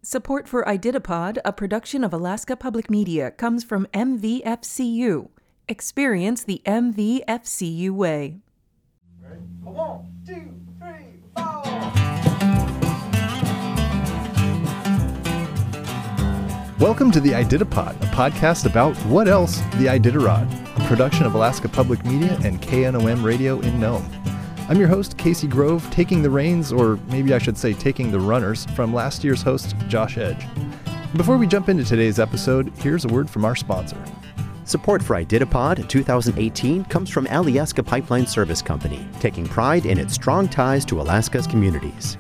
Support for IDITAPOD, a production of Alaska Public Media, comes from MVFCU. Experience the MVFCU way. Ready? 1, 2, 3, 4. Welcome to the IDITAPOD, a podcast about what else? The Iditarod, a production of Alaska Public Media and KNOM Radio in Nome. I'm your host, Casey Grove, taking the reins, or maybe I should say taking the runners, from last year's host, Josh Edge. Before we jump into today's episode, here's a word from our sponsor. Support for IDITAPOD 2018 comes from Alyeska Pipeline Service Company, taking pride in its strong ties to Alaska's communities.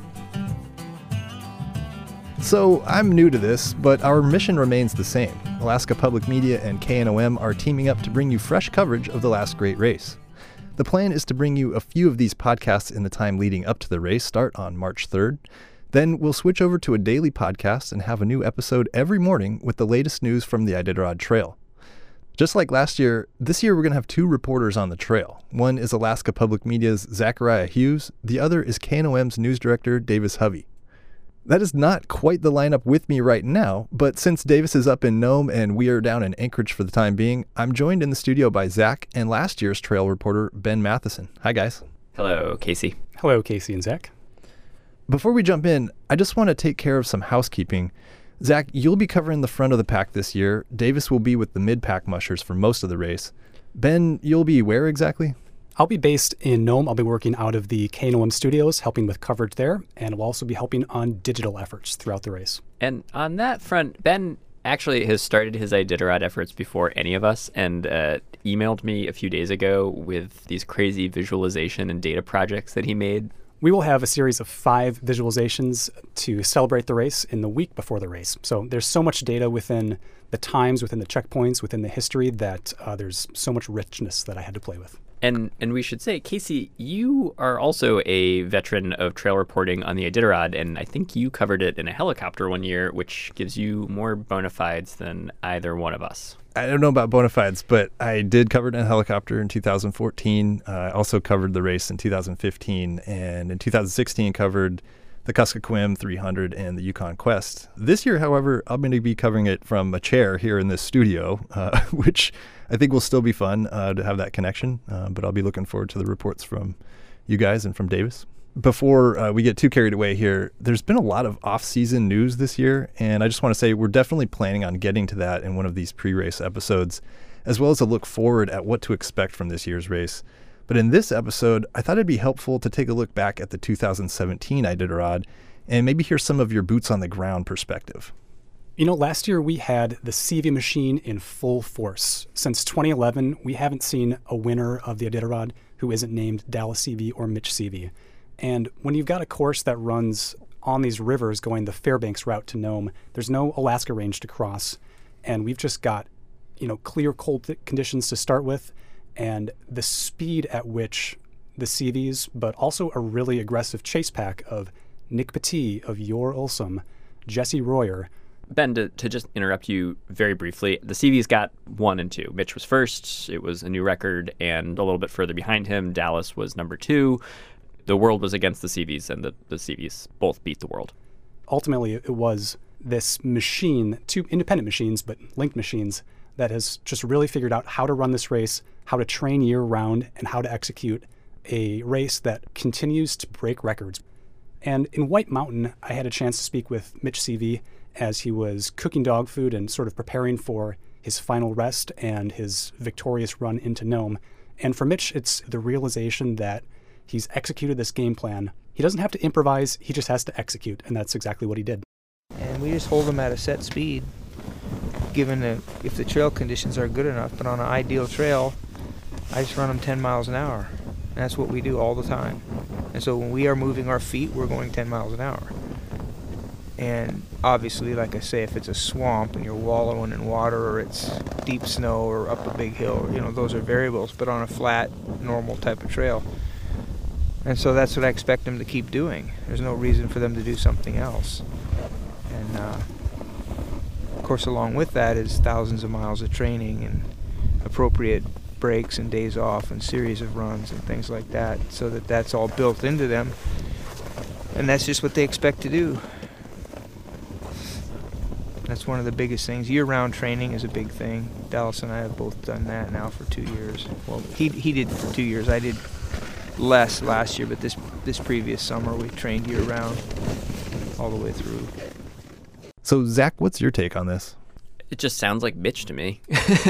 So, I'm new to this, but our mission remains the same. Alaska Public Media and KNOM are teaming up to bring you fresh coverage of the last great race. The plan is to bring you a few of these podcasts in the time leading up to the race start on March 3rd. Then we'll switch over to a daily podcast and have a new episode every morning with the latest news from the Iditarod Trail. Just like last year, this year we're going to have two reporters on the trail. One is Alaska Public Media's Zachariah Hughes. The other is KNOM's news director, Davis Hovey. That is not quite the lineup with me right now, but since Davis is up in Nome and we are down in Anchorage for the time being, I'm joined in the studio by Zach and last year's trail reporter, Ben Matheson. Hi, guys. Hello, Casey. Hello, Casey and Zach. Before we jump in, I just want to take care of some housekeeping. Zach, you'll be covering the front of the pack this year. Davis will be with the mid-pack mushers for most of the race. Ben, you'll be where exactly? I'll be based in Nome. I'll be working out of the KNOM studios, helping with coverage there, and I'll also be helping on digital efforts throughout the race. And on that front, Ben actually has started his Iditarod efforts before any of us and emailed me a few days ago with these crazy visualization and data projects that he made. We will have a series of 5 visualizations to celebrate the race in the week before the race. So there's so much data within the times, within the checkpoints, within the history that there's so much richness that I had to play with. And we should say, Casey, you are also a veteran of trail reporting on the Iditarod, and I think you covered it in a helicopter one year, which gives you more bona fides than either one of us. I don't know about bona fides, but I did cover it in a helicopter in 2014. I also covered the race in 2015, and in 2016 covered the Kuskokwim 300 and the Yukon Quest. This year, however, I'm going to be covering it from a chair here in this studio, which I think will still be fun to have that connection, but I'll be looking forward to the reports from you guys and from Davis. Before we get too carried away here, there's been a lot of off-season news this year, and I just want to say we're definitely planning on getting to that in one of these pre-race episodes, as well as a look forward at what to expect from this year's race. But in this episode, I thought it'd be helpful to take a look back at the 2017 Iditarod and maybe hear some of your boots-on-the-ground perspective. You know, last year we had the Seavey machine in full force. Since 2011, we haven't seen a winner of the Iditarod who isn't named Dallas Seavey or Mitch Seavey. And when you've got a course that runs on these rivers going the Fairbanks route to Nome, there's no Alaska range to cross. And we've just got, clear cold conditions to start with. And the speed at which the Seaveys, but also a really aggressive chase pack of Nick Petit, of Yor Ulsum, Jesse Royer. Ben, to just interrupt you very briefly, the Seaveys got 1 and 2. Mitch was first. It was a new record, and a little bit further behind him, Dallas was number 2. The world was against the Seaveys, and the Seaveys both beat the world. Ultimately, it was this machine, 2 independent machines, but linked machines, that has just really figured out how to run this race, how to train year-round, and how to execute a race that continues to break records. And in White Mountain, I had a chance to speak with Mitch Seavey as he was cooking dog food and sort of preparing for his final rest and his victorious run into Nome. And for Mitch, it's the realization that he's executed this game plan. He doesn't have to improvise, he just has to execute, and that's exactly what he did. And we just hold them at a set speed, given if the trail conditions are good enough. But on an ideal trail, I just run them 10 miles an hour. And that's what we do all the time. And so when we are moving our feet, we're going 10 miles an hour. And obviously, like I say, if it's a swamp and you're wallowing in water, or it's deep snow or up a big hill, those are variables. But on a flat, normal type of trail. And so that's what I expect them to keep doing. There's no reason for them to do something else. And of course, along with that is thousands of miles of training and appropriate breaks and days off and series of runs and things like that, so that's all built into them. And that's just what they expect to do. That's one of the biggest things. Year-round training is a big thing. Dallas and I have both done that now for 2 years. Well, he did for 2 years. I did less last year, but this previous summer we trained year-round all the way through. So, Zach, what's your take on this? It just sounds like Mitch to me.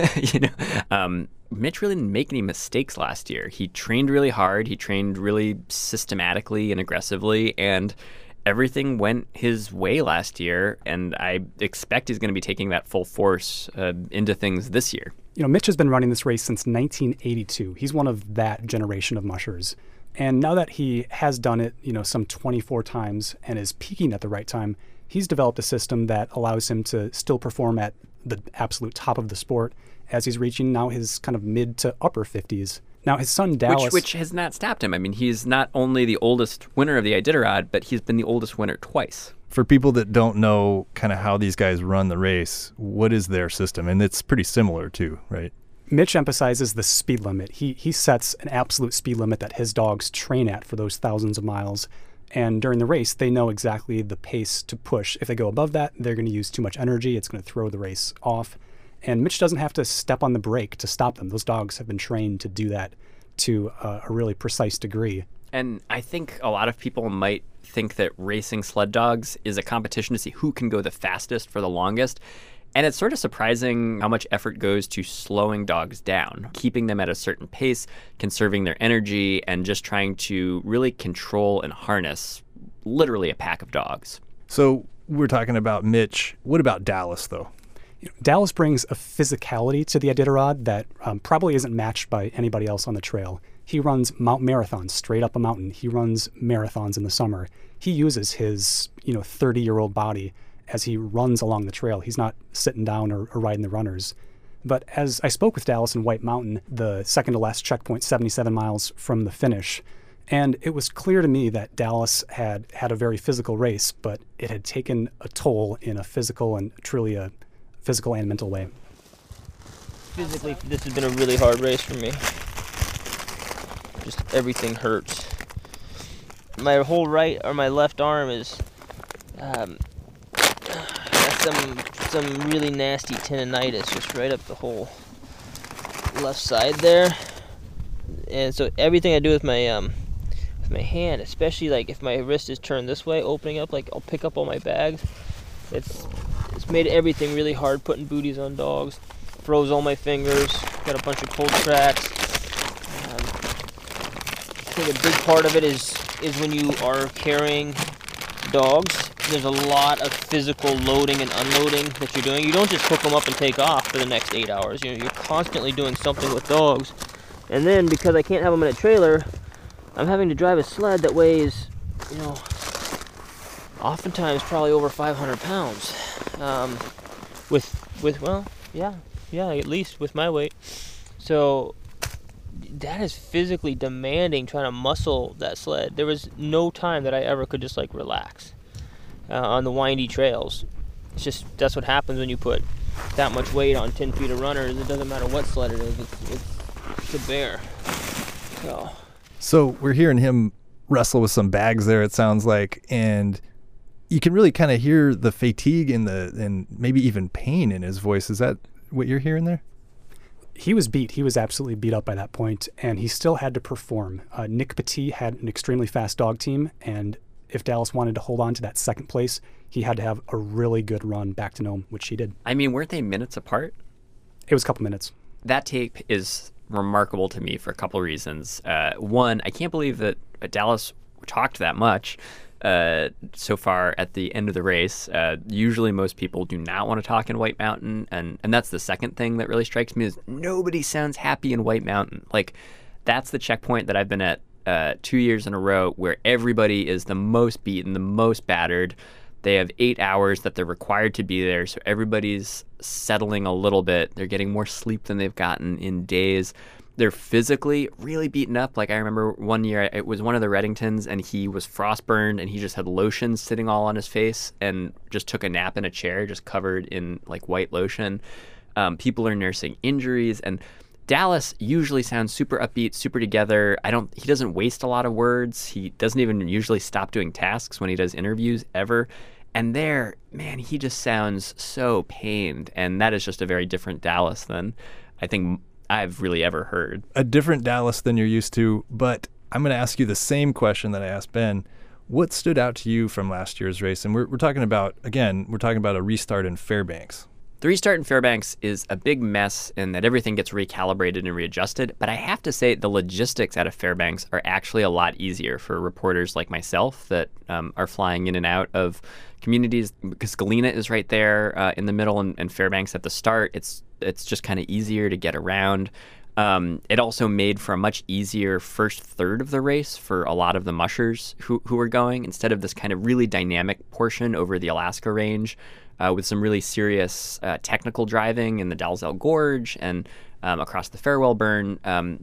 Mitch really didn't make any mistakes last year. He trained really hard. He trained really systematically and aggressively, and everything went his way last year. And I expect he's going to be taking that full force into things this year. Mitch has been running this race since 1982. He's one of that generation of mushers. And now that he has done it, some 24 times and is peaking at the right time, he's developed a system that allows him to still perform at the absolute top of the sport as he's reaching now his kind of mid to upper 50s. Now, his son Dallas... Which has not stopped him. I mean, he's not only the oldest winner of the Iditarod, but he's been the oldest winner twice. For people that don't know kind of how these guys run the race, what is their system? And it's pretty similar too, right? Mitch emphasizes the speed limit. He sets an absolute speed limit that his dogs train at for those thousands of miles. And during the race, they know exactly the pace to push. If they go above that, they're going to use too much energy. It's going to throw the race off. And Mitch doesn't have to step on the brake to stop them. Those dogs have been trained to do that to a really precise degree. And I think a lot of people might think that racing sled dogs is a competition to see who can go the fastest for the longest. And it's sort of surprising how much effort goes to slowing dogs down, keeping them at a certain pace, conserving their energy, and just trying to really control and harness literally a pack of dogs. So we're talking about Mitch. What about Dallas, though? Dallas brings a physicality to the Iditarod that probably isn't matched by anybody else on the trail. He runs mountain marathons straight up a mountain. He runs marathons in the summer. He uses his 30-year-old body as he runs along the trail. He's not sitting down or riding the runners. But as I spoke with Dallas in White Mountain, the second to last checkpoint, 77 miles from the finish, and it was clear to me that Dallas had a very physical race, but it had taken a toll in a physical and truly a physical and mental way. Physically, this has been a really hard race for me. Just everything hurts. My whole right or my left arm is some really nasty tendonitis just right up the whole left side there. And so everything I do with my hand, especially like if my wrist is turned this way, opening up, like I'll pick up all my bags. It's made everything really hard putting booties on dogs. Froze all my fingers. Got a bunch of cold tracks. I think a big part of it is when you are carrying dogs. There's a lot of physical loading and unloading that you're doing. You don't just hook them up and take off for the next 8 hours. You're constantly doing something with dogs. And then because I can't have them in a trailer, I'm having to drive a sled that weighs, oftentimes probably over 500 pounds. At least with my weight. So that is physically demanding, trying to muscle that sled. There was no time that I ever could just relax on the windy trails. It's just, that's what happens when you put that much weight on 10 feet of runners. It doesn't matter what sled it is, it's a bear. So we're hearing him wrestle with some bags there, it sounds like, and you can really kind of hear the fatigue and maybe even pain in his voice. Is that what you're hearing there? He was beat. He was absolutely beat up by that point, and he still had to perform. Nick Petit had an extremely fast dog team, and if Dallas wanted to hold on to that second place, he had to have a really good run back to Nome, which he did. I mean, weren't they minutes apart? It was a couple minutes. That tape is remarkable to me for a couple of reasons. One, I can't believe that Dallas talked that much so far at the end of the race. Usually most people do not want to talk in White Mountain, and that's the second thing that really strikes me is nobody sounds happy in White Mountain. Like, that's the checkpoint that I've been at 2 years in a row where everybody is the most beaten, the most battered. They have 8 hours that they're required to be there, so everybody's settling a little bit. They're getting more sleep than they've gotten in days. They're physically really beaten up. Like, I remember one year, it was one of the Reddingtons, and he was frostburned, and he just had lotion sitting all on his face and just took a nap in a chair, just covered in, white lotion. People are nursing injuries, and Dallas usually sounds super upbeat, super together. He doesn't waste a lot of words. He doesn't even usually stop doing tasks when he does interviews ever. And there, man, he just sounds so pained. And that is just a very different Dallas than I think I've really ever heard. A different Dallas than you're used to, but I'm going to ask you the same question that I asked Ben. What stood out to you from last year's race? And we're talking about, again, we're talking about a restart in Fairbanks. The restart in Fairbanks is a big mess in that everything gets recalibrated and readjusted. But I have to say the logistics out of Fairbanks are actually a lot easier for reporters like myself that are flying in and out of communities, because Galena is right there in the middle and Fairbanks at the start. It's just kind of easier to get around. It also made for a much easier first third of the race for a lot of the mushers who were going, instead of this kind of really dynamic portion over the Alaska range with some really serious technical driving in the Dalzell Gorge and across the Farewell Burn.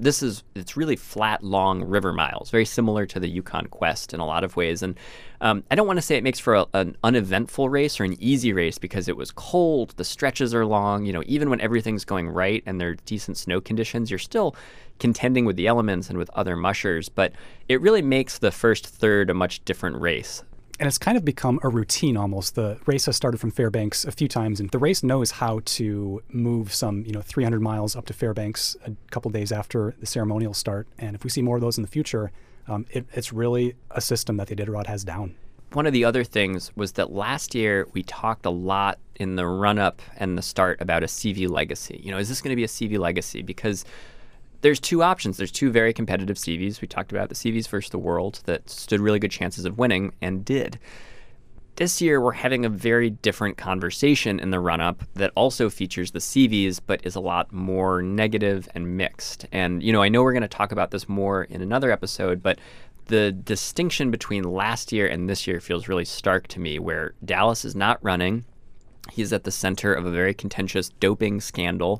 It's really flat, long river miles, very similar to the Yukon Quest in a lot of ways. And I don't want to say it makes for an uneventful race or an easy race, because it was cold, the stretches are long, even when everything's going right and there are decent snow conditions, you're still contending with the elements and with other mushers. But it really makes the first third a much different race. And it's kind of become a routine almost. The race has started from Fairbanks a few times, and the race knows how to move some 300 miles up to Fairbanks a couple days after the ceremonial start. And if we see more of those in the future, it's really a system that the Iditarod has down. One of the other things was that last year we talked a lot in the run-up and the start about a CV legacy. Is this going to be a CV legacy? Because there's two options. There's two very competitive CVs. We talked about the CVs versus the World that stood really good chances of winning and did. This year, we're having a very different conversation in the run-up that also features the CVs, but is a lot more negative and mixed. And, I know we're going to talk about this more in another episode, but the distinction between last year and this year feels really stark to me, where Dallas is not running. He's at the center of a very contentious doping scandal.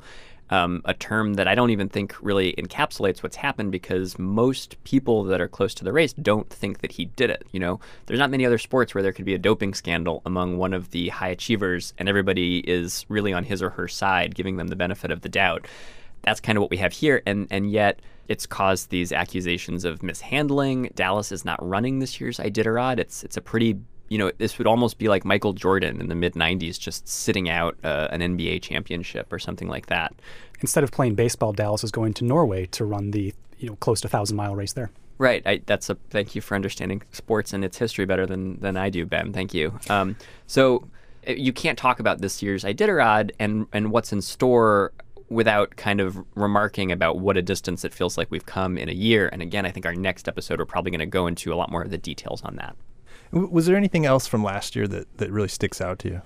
A term that I don't even think really encapsulates what's happened, because most people that are close to the race don't think that he did it. There's not many other sports where there could be a doping scandal among one of the high achievers and everybody is really on his or her side, giving them the benefit of the doubt. That's kind of what we have here. And yet it's caused these accusations of mishandling. Dallas is not running this year's Iditarod. It's a pretty this would almost be like Michael Jordan in the mid-'90s just sitting out an NBA championship or something like that. Instead of playing baseball, Dallas is going to Norway to run the close to 1,000-mile race there. Right. Thank you for understanding sports and its history better than I do, Ben. Thank you. So you can't talk about this year's Iditarod and what's in store without kind of remarking about what a distance it feels like we've come in a year. And again, I think our next episode, we're probably going to go into a lot more of the details on that. Was there anything else from last year that really sticks out to you?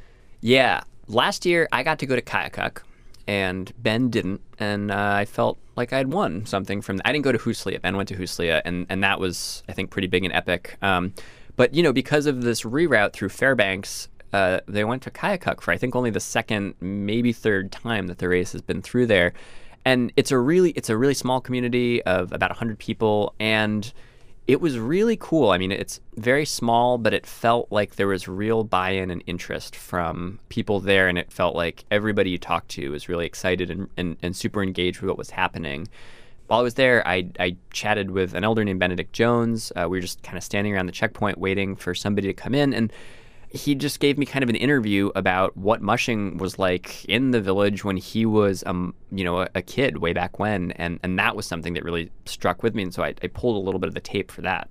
Yeah. Last year, I got to go to Kayakuk, and Ben didn't. And I felt like I'd won something from I didn't go to Huslia. Ben went to Huslia, and that was, I think, pretty big and epic. But, because of this reroute through Fairbanks, they went to Kayakuk for, I think, only the second, maybe third time that the race has been through there. And it's a really small community of about 100 people, and it was really cool. I mean, it's very small, but it felt like there was real buy-in and interest from people there, and it felt like everybody you talked to was really excited and super engaged with what was happening. While I was there, I chatted with an elder named Benedict Jones. We were just kind of standing around the checkpoint waiting for somebody to come in, and he just gave me kind of an interview about what mushing was like in the village when he was, a kid way back when, and that was something that really struck with me, and so I pulled a little bit of the tape for that.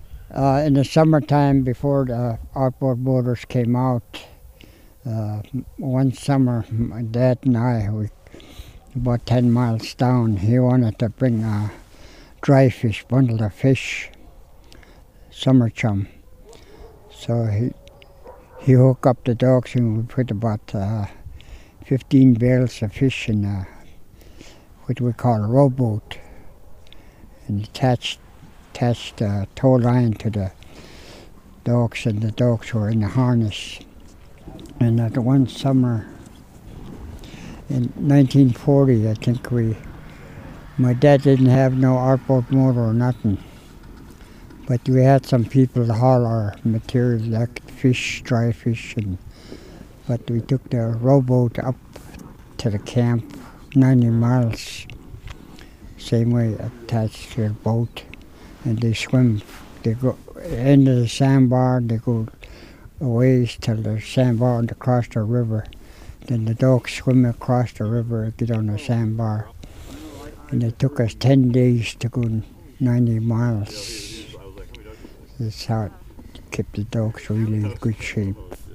In the summertime, before the outboard motors came out, one summer, my dad and I, about 10 miles down, he wanted to bring a dry fish, bundle of fish, summer chum. So he hooked up the docks, and we put about 15 bales of fish in what we call a rowboat, and attached a tow line to the docks, and the docks were in the harness. And at one summer in 1940, I think my dad didn't have no outboard motor or nothing, but we had some people to haul our materials like fish, dry fish, but we took the rowboat up to the camp, 90 miles, same way attached to the boat, and they swim. They go end of the sandbar, they go a ways till the sandbar and across the river. Then the dogs swim across the river and get on the sandbar. And it took us 10 days to go 90 miles. That's how it kept the dogs really in good shape.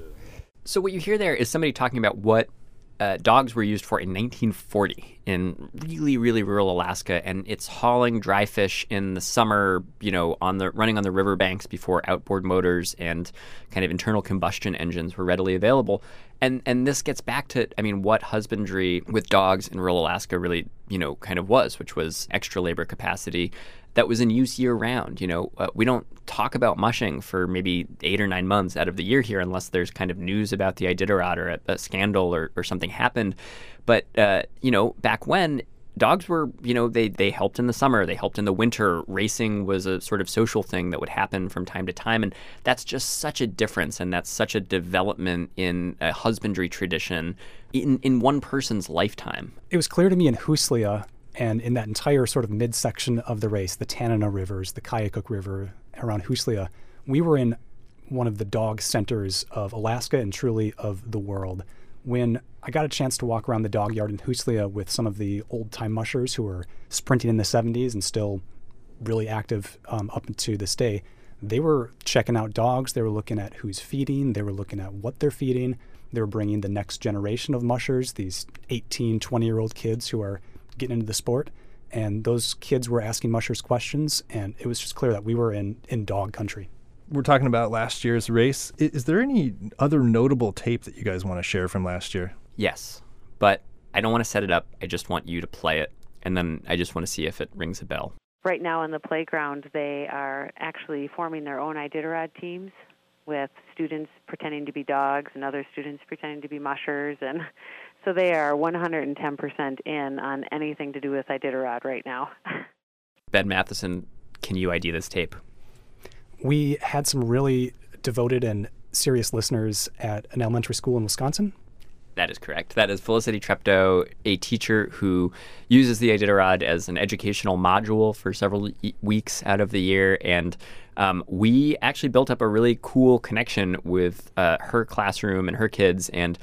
So what you hear there is somebody talking about what dogs were used for in 1940 in really, really rural Alaska, and it's hauling dry fish in the summer, running on the riverbanks before outboard motors and kind of internal combustion engines were readily available. And this gets back to, what husbandry with dogs in rural Alaska really, kind of was, which was extra labor capacity that was in use year-round. We don't talk about mushing for maybe 8 or 9 months out of the year here unless there's kind of news about the Iditarod or a scandal or something happened. But, back when, dogs were, they helped in the summer, they helped in the winter. Racing was a sort of social thing that would happen from time to time. And that's just such a difference, and that's such a development in a husbandry tradition in one person's lifetime. It was clear to me in Huslia, and in that entire sort of midsection of the race, the Tanana Rivers, the Kayakuk River around Huslia, we were in one of the dog centers of Alaska and truly of the world. When I got a chance to walk around the dog yard in Huslia with some of the old-time mushers who were sprinting in the 70s and still really active up to this day, they were checking out dogs. They were looking at who's feeding. They were looking at what they're feeding. They were bringing the next generation of mushers, these 18, 20-year-old kids who are getting into the sport, and those kids were asking mushers questions, and it was just clear that we were in dog country. We're talking about last year's race. Is there any other notable tape that you guys want to share from last year? Yes, but I don't want to set it up. I just want you to play it, and then I just want to see if it rings a bell. Right now in the playground, they are actually forming their own Iditarod teams with students pretending to be dogs and other students pretending to be mushers, and so they are 110% in on anything to do with Iditarod right now. Ben Matheson, can you ID this tape? We had some really devoted and serious listeners at an elementary school in Wisconsin. That is correct. That is Felicity Treptow, a teacher who uses the Iditarod as an educational module for several weeks out of the year. And we actually built up a really cool connection with her classroom and her kids. And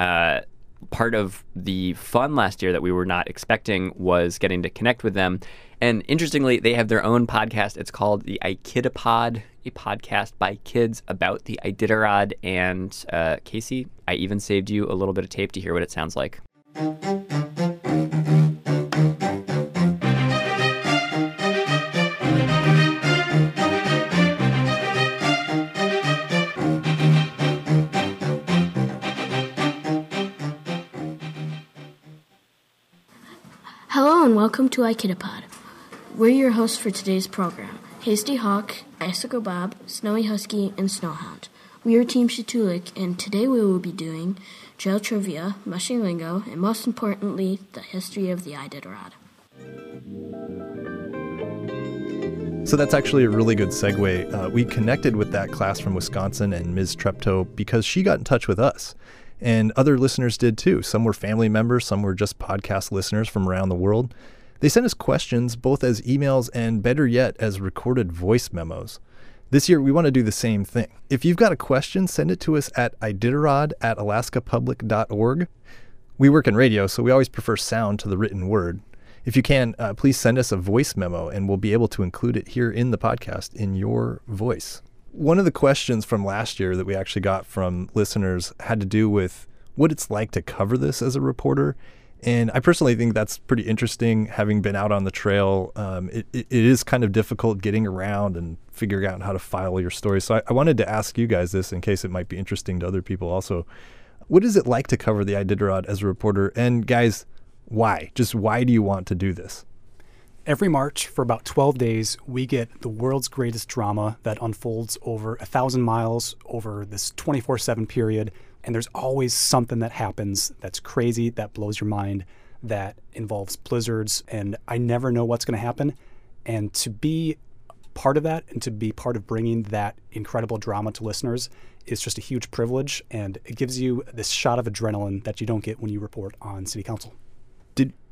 part of the fun last year that we were not expecting was getting to connect with them. And interestingly, they have their own podcast. It's called the Ikidapod, a podcast by kids about the Iditarod. And Casey, I even saved you a little bit of tape to hear what it sounds like. Hello and welcome to Ikidapod. We're your hosts for today's program. Hasty Hawk, Icicle Bob, Snowy Husky, and Snowhound. We are Team Shatulik, and today we will be doing trail trivia, mushing lingo, and most importantly, the history of the Iditarod. So that's actually a really good segue. We connected with that class from Wisconsin and Ms. Treptow because she got in touch with us. And other listeners did too. Some were family members, some were just podcast listeners from around the world. They sent us questions both as emails and, better yet, as recorded voice memos. This year, we want to do the same thing. If you've got a question, send it to us at iditarod@alaskapublic.org. We work in radio, so we always prefer sound to the written word. If you can, please send us a voice memo, and we'll be able to include it here in the podcast in your voice. One of the questions from last year that we actually got from listeners had to do with what it's like to cover this as a reporter. And I personally think that's pretty interesting, having been out on the trail. It is kind of difficult getting around and figuring out how to file your story. So I wanted to ask you guys this in case it might be interesting to other people also. What is it like to cover the Iditarod as a reporter? And guys, why? Just why do you want to do this? Every March, for about 12 days, we get the world's greatest drama that unfolds over 1,000 miles over this 24/7 period. And there's always something that happens that's crazy, that blows your mind, that involves blizzards, and I never know what's going to happen. And to be part of that and to be part of bringing that incredible drama to listeners is just a huge privilege, and it gives you this shot of adrenaline that you don't get when you report on city council. Did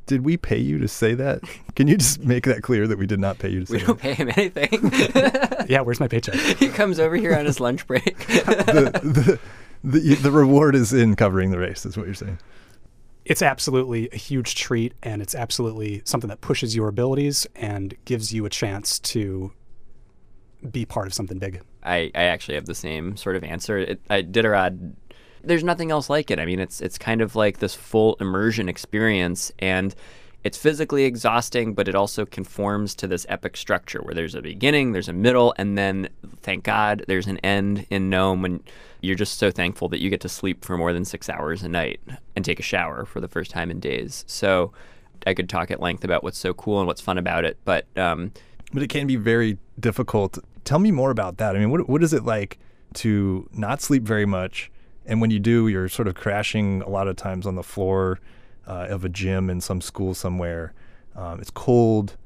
Did we pay you to say that? Can you just make that clear that we did not pay you to say We that? don't pay him anything. Yeah, where's my paycheck? He comes over here on his lunch break. The reward is in covering the race, is what you're saying. It's absolutely a huge treat, and it's absolutely something that pushes your abilities and gives you a chance to be part of something big. I actually have the same sort of answer. Iditarod, there's nothing else like it. I mean, it's kind of like this full immersion experience, and it's physically exhausting, but it also conforms to this epic structure where there's a beginning, there's a middle, and then, thank God, there's an end in Nome when you're just so thankful that you get to sleep for more than 6 hours a night and take a shower for the first time in days. So I could talk at length about what's so cool and what's fun about it, but it can be very difficult. Tell me more about that. I mean, what is it like to not sleep very much, and when you do, you're sort of crashing a lot of times on the floor of a gym in some school somewhere. It's cold.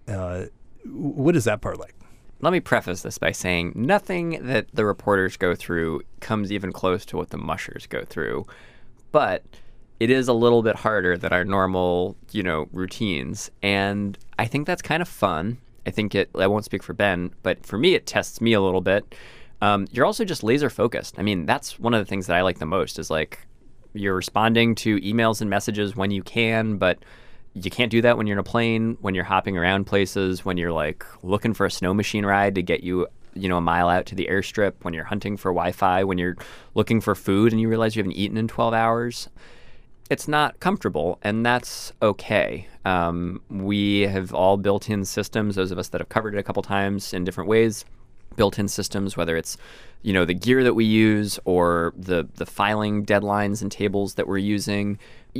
What is that part like? Let me preface this by saying nothing that the reporters go through comes even close to what the mushers go through. But it is a little bit harder than our normal, routines. And I think that's kind of fun. I won't speak for Ben, but for me, it tests me a little bit. You're also just laser focused. I mean, that's one of the things that I like the most is like you're responding to emails and messages when you can, but you can't do that when you're in a plane, when you're hopping around places, when you're like looking for a snow machine ride to get you, a mile out to the airstrip, when you're hunting for Wi-Fi, when you're looking for food and you realize you haven't eaten in 12 hours. It's not comfortable, and that's okay. We have all built-in systems, those of us that have covered it a couple times in different ways, built-in systems, whether it's, the gear that we use or the filing deadlines and tables that we're using.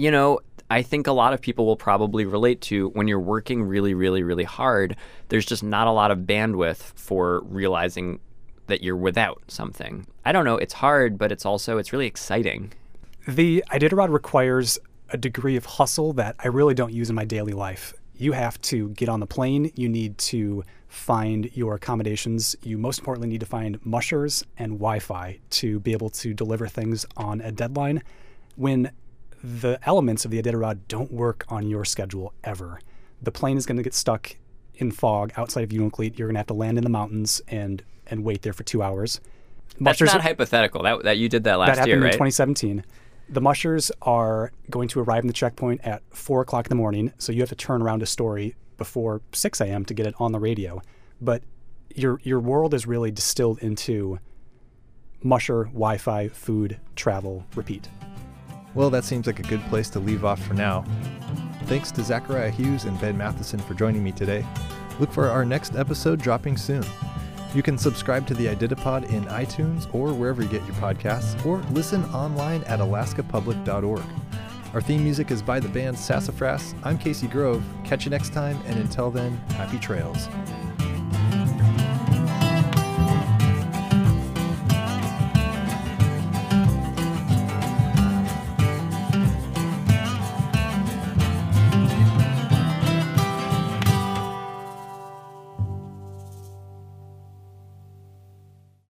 I think a lot of people will probably relate to when you're working really, really, really hard, there's just not a lot of bandwidth for realizing that you're without something. I don't know. It's hard, but it's really exciting. The Iditarod requires a degree of hustle that I really don't use in my daily life. You have to get on the plane. You need to find your accommodations. You most importantly need to find mushers and Wi-Fi to be able to deliver things on a deadline when the elements of the Iditarod don't work on your schedule ever. The plane is going to get stuck in fog outside of Unalakleet. You're going to have to land in the mountains and wait there for 2 hours. That's not hypothetical. That you did that last year, right? That happened in 2017. The mushers are going to arrive in the checkpoint at 4 o'clock in the morning, so you have to turn around a story before 6 a.m. to get it on the radio. But your world is really distilled into musher, Wi-Fi, food, travel, repeat. Well, that seems like a good place to leave off for now. Thanks to Zachariah Hughes and Ben Matheson for joining me today. Look for our next episode dropping soon. You can subscribe to the Iditapod in iTunes or wherever you get your podcasts, or listen online at alaskapublic.org. Our theme music is by the band Sassafras. I'm Casey Grove. Catch you next time, and until then, happy trails.